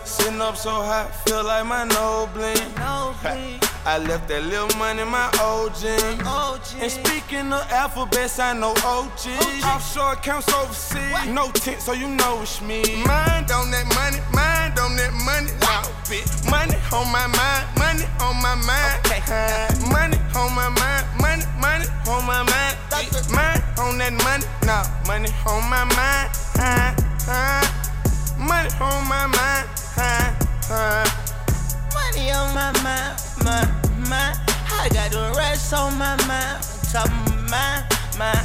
Sitting up so high, feel like my nose bleed. I left that little money in my old gym. And speaking of alphabets, I know OGs. Offshore accounts overseas. No tint, so you know it's me. Mind on that money, mind on that money. Now, bitch. Money on my mind, money on my mind. Money on my mind, money on my mind. Mind on that money, now money on my mind. Money on my mind. Money on my mind, my. I got the rest on my mind, on top of my mind.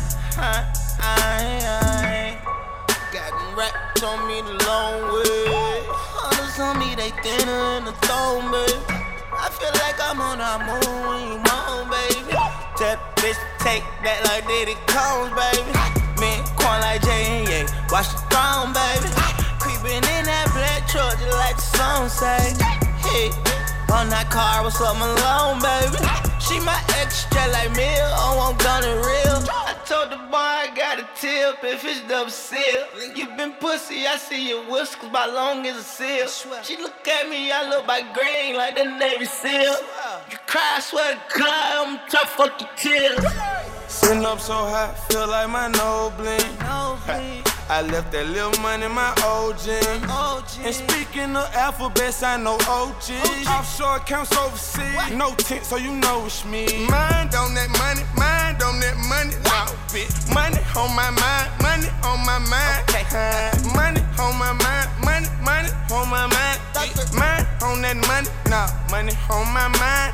Got them racks on me the long way. Others on me, they thinner in the throat, baby. I feel like I'm on the moon when you moan, baby. Tell bitch take that like Diddy Combs, baby. Me and Quan like J and Ye, watch the throne, baby. Creeping in that black truck just like the song say. Hey, on that car, what's up, Malone, baby? She my extra like meal, oh, I'm gonna real. I told the boy I got a tip if it's double seal. You been pussy, I see your whiskers about long as a seal. She look at me, I look like green like the Navy SEAL. You cry, I swear to God, I'm trying to fuck your tears. Sitting up so high, feel like my nose bleed. I left that little money in my old gym. And speaking of alphabets, I know OGs. Offshore accounts overseas. No tint, so you know it's me. Mind on that money, mind on that money. Now, bitch. Money on my mind, money on my mind. Money on my mind, money on my mind. Mind on that money, now money on my mind.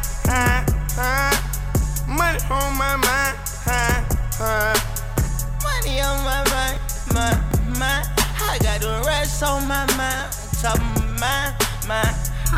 Money on my mind. Money on my mind, my. I got the rest on my mind, on top of my mind.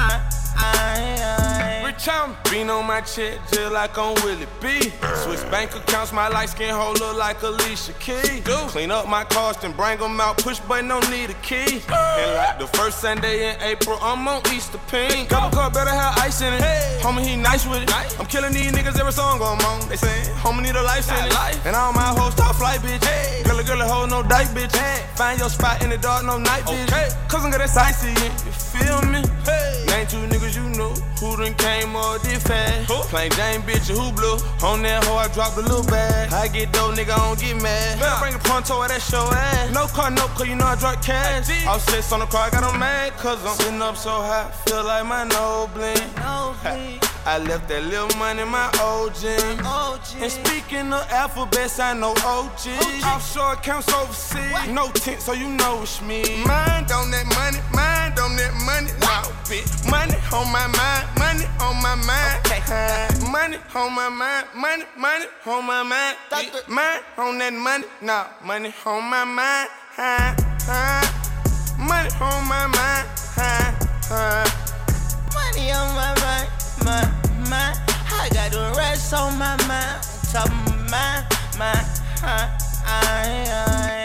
Rich I'm bean on my check just like on Willie B. Switch bank accounts, my light skin hold look like Alicia Keys. Clean up my cars, then bring them out, push button, don't need a key. And like the first Sunday in April, I'm on Easter pink. Double cup better have ice in it. Homie, he nice with it. I'm killing these niggas every song I'm on. They say, homie need a life sentence. And all my hoes top flight, bitch. Girl, hold no dyke, bitch. Find your spot in the dark, no night vision. Cousin got that sightseeing, you feel me? Name two niggas you know who done came or did fast. Plain Jane bitch and who blew. On that hoe I dropped a little bag. I get dope, nigga, I don't get mad. Better bring a pronto at that show ass. No car, cause you know I drop cash. All sets on the car, I got them mad cause I'm sitting up so high, feel like my nose bleed. I left that little money in my old gym. And speaking of alphabets, I know OGs. Offshore accounts overseas. No tint, so you know it's me. Mind on that money, mind on that money. Now, bitch. Money on my mind, money on my mind. Money on my mind, money on my mind. Mind on that money, now money on my mind. Money on my mind. Money on my mind, my. I got the rest on my mind, on top of my mind.